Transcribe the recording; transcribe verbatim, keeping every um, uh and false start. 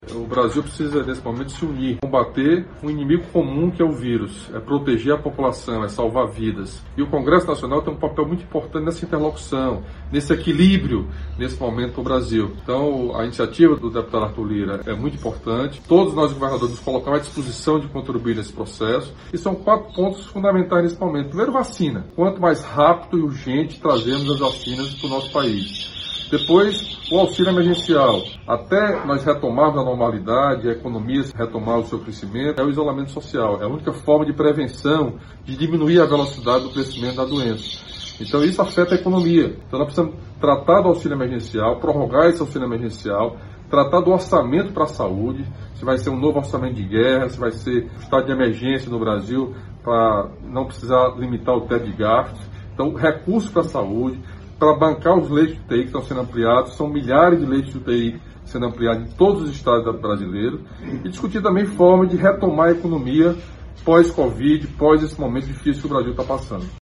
O Brasil precisa, nesse momento, se unir, combater um inimigo comum que é o vírus, é proteger a população, é salvar vidas. E o Congresso Nacional tem um papel muito importante nessa interlocução, nesse equilíbrio, nesse momento para o Brasil. Então, a iniciativa do deputado Arthur Lira é muito importante. Todos nós, governadores, nos colocamos à disposição de contribuir nesse processo. E são quatro pontos fundamentais nesse momento. Primeiro, vacina. Quanto mais rápido e urgente trazemos as vacinas para o nosso país. Depois, o auxílio emergencial. Até nós retomarmos a normalidade, a economia retomar o seu crescimento, é o isolamento social. É a única forma de prevenção, de diminuir a velocidade do crescimento da doença. Então, isso afeta a economia. Então, nós precisamos tratar do auxílio emergencial, prorrogar esse auxílio emergencial, tratar do orçamento para a saúde, se vai ser um novo orçamento de guerra, se vai ser um estado de emergência no Brasil, para não precisar limitar o teto de gastos. Então, recursos para a saúde, para bancar os leitos de U T I que estão sendo ampliados, são milhares de leitos de U T I sendo ampliados em todos os estados brasileiros, e discutir também forma de retomar a economia pós-Covid, pós esse momento difícil que o Brasil está passando.